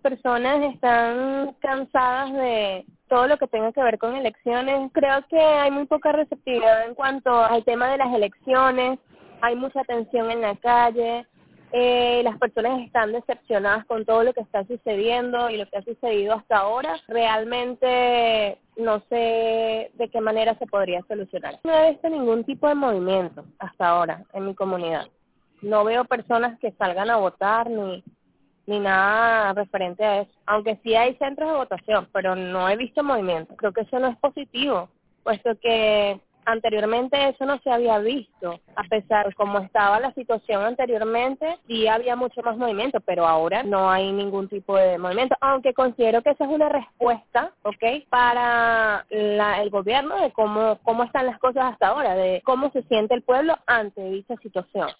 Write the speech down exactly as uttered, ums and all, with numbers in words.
personas están cansadas de todo lo que tenga que ver con elecciones. Creo que hay muy poca receptividad en cuanto al tema de las elecciones, hay mucha tensión en la calle, eh, las personas están decepcionadas con todo lo que está sucediendo y lo que ha sucedido hasta ahora. Realmente no sé de qué manera se podría solucionar. No he visto ningún tipo de movimiento hasta ahora en mi comunidad. No veo personas que salgan a votar ni ni nada referente a eso, aunque sí hay centros de votación, pero no he visto movimiento. Creo que eso no es positivo, puesto que anteriormente eso no se había visto, a pesar de cómo estaba la situación anteriormente, sí había mucho más movimiento, pero ahora no hay ningún tipo de movimiento, aunque considero que esa es una respuesta, ¿ok?, para la, el gobierno de cómo, cómo están las cosas hasta ahora, de cómo se siente el pueblo ante dicha situación.